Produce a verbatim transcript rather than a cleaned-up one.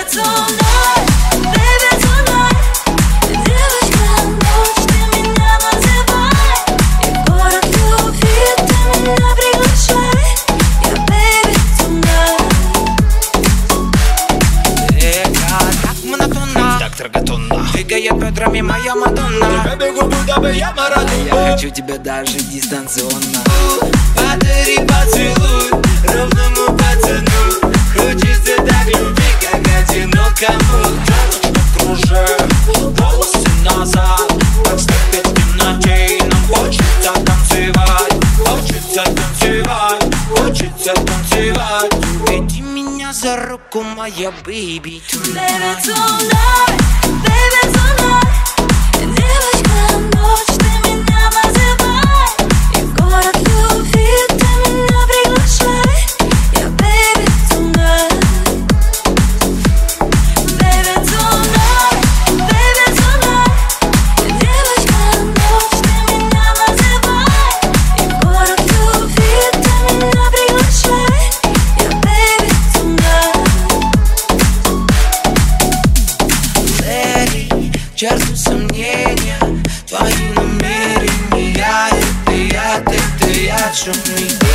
tonight, baby tonight. Девочка, ночь, ты меня называй. И в город любви ты меня приглашай. Я baby tonight. Река так монотонна, так траготонна, двигает бедрами моя Мадонна. Я бегу, будто бы я Марадона. Я хочу тебя даже дистанционно. Подари поцелуй ровному пацану. Хочется так любви, как одинокому. Девочка, кружи волосы назад, как снег в темноте. Нам хочется танцевать, хочется танцевать, хочется танцевать. Веди меня за руку, моя baby Baby tonight, baby tonight. Девочка, ночь, ты меня называй. И в город любви ты меня приглашай. Я baby tonight. Baby tonight, baby tonight. Девочка, ночь, ты меня называй. И в город любви ты меня приглашай. Я baby tonight. Черту сомнения, твои намерения. Это я, это я, шумный.